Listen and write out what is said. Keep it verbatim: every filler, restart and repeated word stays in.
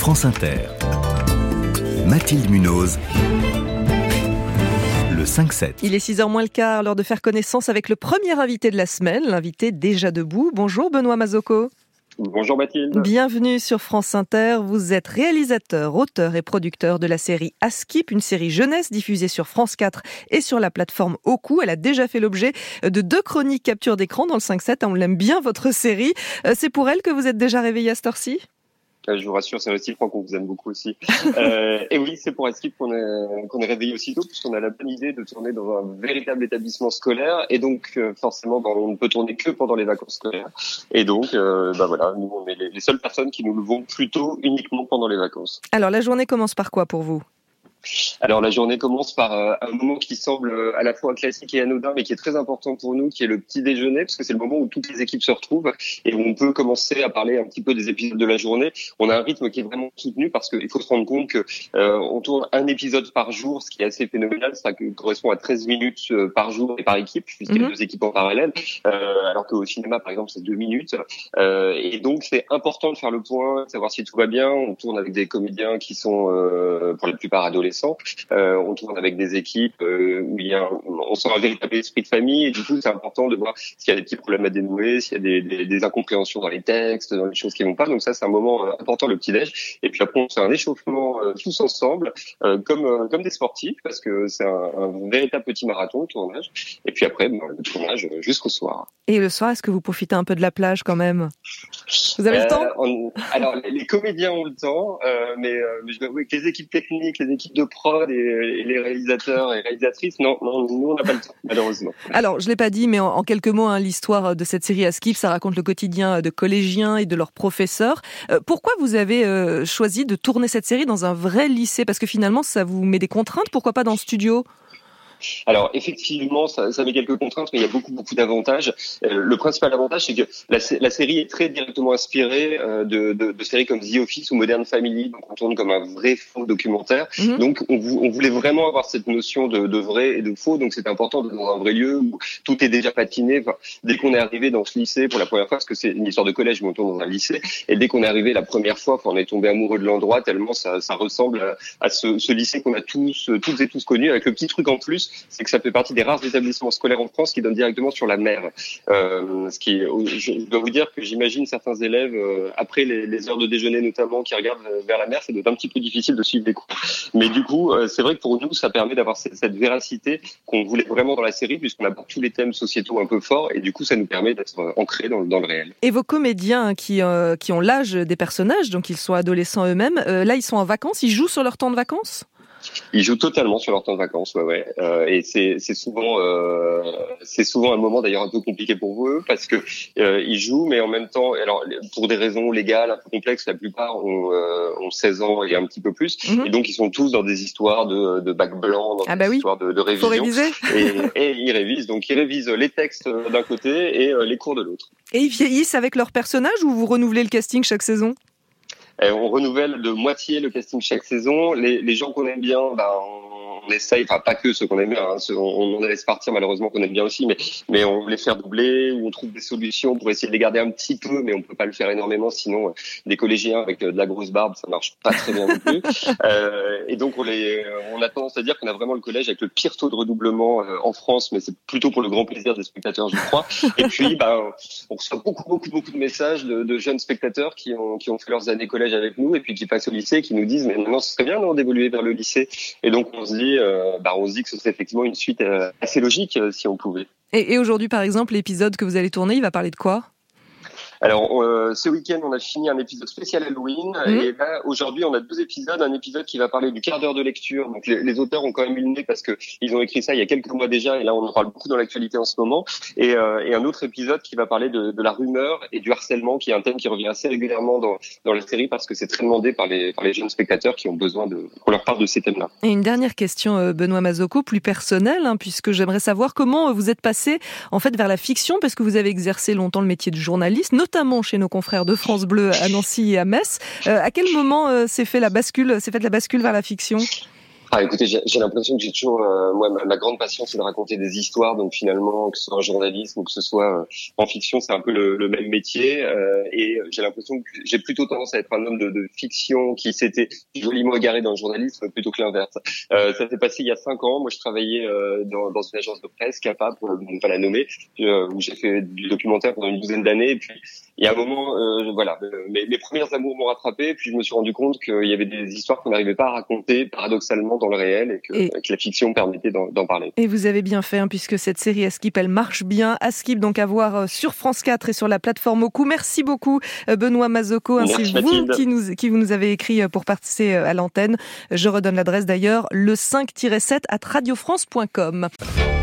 France Inter. Mathilde Munoz. Le cinq sept. Il est six heures moins le quart, l'heure de faire connaissance avec le premier invité de la semaine, l'invité déjà debout. Bonjour Benoît Mazzocco. Bonjour Mathilde. Bienvenue sur France Inter. Vous êtes réalisateur, auteur et producteur de la série Askip, une série jeunesse diffusée sur France quatre et sur la plateforme Oku. Elle a déjà fait l'objet de deux chroniques capture d'écran dans le cinq sept. On l'aime bien, votre série. C'est pour elle que vous êtes déjà réveillé à cette heure-ci ? Je vous rassure, c'est réciproque, qu'on vous aime beaucoup aussi. euh, et oui, c'est pour Askip qu'on est, qu'on est réveillé aussitôt, puisqu'on a la bonne idée de tourner dans un véritable établissement scolaire. Et donc, euh, forcément, ben, on ne peut tourner que pendant les vacances scolaires. Et donc, euh, ben voilà, nous, on est les, les seules personnes qui nous levons plutôt uniquement pendant les vacances. Alors, la journée commence par quoi pour vous ? Alors la journée commence par euh, un moment qui semble euh, à la fois classique et anodin, mais qui est très important pour nous, qui est le petit déjeuner, parce que c'est le moment où toutes les équipes se retrouvent et où on peut commencer à parler un petit peu des épisodes de la journée. On a un rythme qui est vraiment soutenu parce qu'il faut se rendre compte que euh, on tourne un épisode par jour, ce qui est assez phénoménal, ça correspond à treize minutes euh, par jour et par équipe, puisqu'il y a mm-hmm. deux équipes en parallèle, euh, alors qu'au cinéma par exemple c'est deux minutes. Euh, et donc c'est important de faire le point, de savoir si tout va bien. On tourne avec des comédiens qui sont euh, pour la plupart adolescents. Euh, on tourne avec des équipes euh, où il y a un, on sent un véritable esprit de famille et du coup c'est important de voir s'il y a des petits problèmes à dénouer, s'il y a des, des, des incompréhensions dans les textes, dans les choses qui vont pas. Donc ça c'est un moment euh, important, le petit-déj. Et puis après on fait un échauffement euh, tous ensemble euh, comme euh, comme des sportifs, parce que c'est un, un véritable petit marathon le tournage. Et puis après ben, le tournage euh, jusqu'au soir. Et le soir, est-ce que vous profitez un peu de la plage quand même ? Vous avez euh, le temps ? on, Alors les, les comédiens ont le temps, euh, mais, euh, mais je dois avouer que les équipes techniques, les équipes de prod et, et les réalisateurs et réalisatrices, non, non, nous on n'a pas le temps, malheureusement. Alors, je l'ai pas dit, mais en, en quelques mots, hein, l'histoire de cette série Askip, ça raconte le quotidien de collégiens et de leurs professeurs. Euh, pourquoi vous avez euh, choisi de tourner cette série dans un vrai lycée ? Parce que finalement, ça vous met des contraintes, pourquoi pas dans le studio ? Alors effectivement, ça, ça met quelques contraintes, mais il y a beaucoup beaucoup d'avantages. Euh, le principal avantage, c'est que la, la série est très directement inspirée euh, de, de, de séries comme The Office ou Modern Family, donc on tourne comme un vrai faux documentaire. Mm-hmm. Donc on, on voulait vraiment avoir cette notion de, de vrai et de faux, donc c'est important d'être dans un vrai lieu où tout est déjà patiné. Enfin, dès qu'on est arrivé dans ce lycée pour la première fois, parce que c'est une histoire de collège, mais on tourne dans un lycée, et dès qu'on est arrivé la première fois, on est tombé amoureux de l'endroit tellement ça, ça ressemble à, à ce, ce lycée qu'on a tous, toutes et tous connu, avec le petit truc en plus, c'est que ça fait partie des rares établissements scolaires en France qui donnent directement sur la mer. Euh, ce qui, je dois vous dire que j'imagine certains élèves, euh, après les, les heures de déjeuner notamment, qui regardent vers la mer, ça doit être un petit peu difficile de suivre les cours. Mais du coup, euh, c'est vrai que pour nous, ça permet d'avoir cette, cette véracité qu'on voulait vraiment dans la série, puisqu'on aborde tous les thèmes sociétaux un peu forts, et du coup, ça nous permet d'être ancrés dans, dans le réel. Et vos comédiens qui, euh, qui ont l'âge des personnages, donc ils sont adolescents eux-mêmes, euh, là, ils sont en vacances, ils jouent sur leur temps de vacances ? Ils jouent totalement sur leur temps de vacances, ouais, ouais. Euh, et c'est, c'est souvent, euh, c'est souvent un moment d'ailleurs un peu compliqué pour eux parce que euh, ils jouent, mais en même temps, alors pour des raisons légales un peu complexes, la plupart ont, euh, ont seize ans et un petit peu plus, mm-hmm. et donc ils sont tous dans des histoires de, de bac blanc, dans ah des bah oui. histoires de, de révision. Faut réviser. et, et ils révisent, donc ils révisent les textes d'un côté et euh, les cours de l'autre. Et ils vieillissent avec leurs personnages ou vous renouvelez le casting chaque saison ? On renouvelle de moitié le casting chaque saison. Les, les gens qu'on aime bien, ben, on essaye, enfin pas que ceux qu'on aime bien, hein, ceux, on, on laisse partir malheureusement qu'on aime bien aussi, mais, mais on les fait doubler ou on trouve des solutions pour essayer de les garder un petit peu, mais on peut pas le faire énormément, sinon euh, des collégiens avec euh, de la grosse barbe, ça marche pas très bien non plus. Euh, et donc on, les, on a tendance à dire qu'on a vraiment le collège avec le pire taux de redoublement euh, en France, mais c'est plutôt pour le grand plaisir des spectateurs, je crois. Et puis, ben, on reçoit beaucoup, beaucoup, beaucoup de messages de, de jeunes spectateurs qui ont, qui ont fait leurs années collège avec nous et puis qui passent au lycée et qui nous disent mais maintenant ce serait bien non d'évoluer vers le lycée. Et donc on se dit euh, bah on se dit que ce serait effectivement une suite euh, assez logique euh, si on pouvait. Et, et aujourd'hui par exemple l'épisode que vous allez tourner, il va parler de quoi ? Alors, euh, ce week-end, on a fini un épisode spécial Halloween. Mmh. Et là, aujourd'hui, on a deux épisodes. Un épisode qui va parler du quart d'heure de lecture. Donc, les, les auteurs ont quand même eu le nez parce que ils ont écrit ça il y a quelques mois déjà. Et là, on en parle beaucoup dans l'actualité en ce moment. Et, euh, et un autre épisode qui va parler de, de la rumeur et du harcèlement, qui est un thème qui revient assez régulièrement dans, dans la série parce que c'est très demandé par les, par les jeunes spectateurs qui ont besoin de, qu'on leur parle de ces thèmes-là. Et une dernière question, Benoît Mazzocco, plus personnelle, hein, puisque j'aimerais savoir comment vous êtes passé, en fait, vers la fiction, parce que vous avez exercé longtemps le métier de journaliste, notamment chez nos confrères de France Bleu à Nancy et à Metz. Euh, à quel moment euh, s'est fait la bascule, s'est faite la bascule vers la fiction ? Ah, écoutez, j'ai, j'ai l'impression que j'ai toujours, euh, moi, ma, ma grande passion, c'est de raconter des histoires. Donc finalement, que ce soit en journalisme ou que ce soit euh, en fiction, c'est un peu le, le même métier. Euh, et j'ai l'impression que j'ai plutôt tendance à être un homme de, de fiction qui s'était joliment égaré dans le journalisme plutôt que l'inverse. Euh, ça s'est passé il y a cinq ans. Moi, je travaillais euh, dans, dans une agence de presse, CAPA, pour ne pas la nommer, euh, où j'ai fait du documentaire pendant une douzaine d'années. Et puis, il y a un moment, euh, voilà, mes, mes premières amours m'ont rattrapé. Puis je me suis rendu compte qu'il y avait des histoires qu'on n'arrivait pas à raconter, paradoxalement, dans le réel, et que, Et... que la fiction permettait d'en, d'en parler. Et vous avez bien fait, hein, puisque cette série Askip, elle marche bien. Askip, donc à voir sur France quatre et sur la plateforme Oku. Merci beaucoup, Benoît Mazzocco, ainsi Merci, vous qui nous, qui vous nous avez écrit pour participer à l'antenne. Je redonne l'adresse d'ailleurs, le cinq tiret sept arobase radio france point com.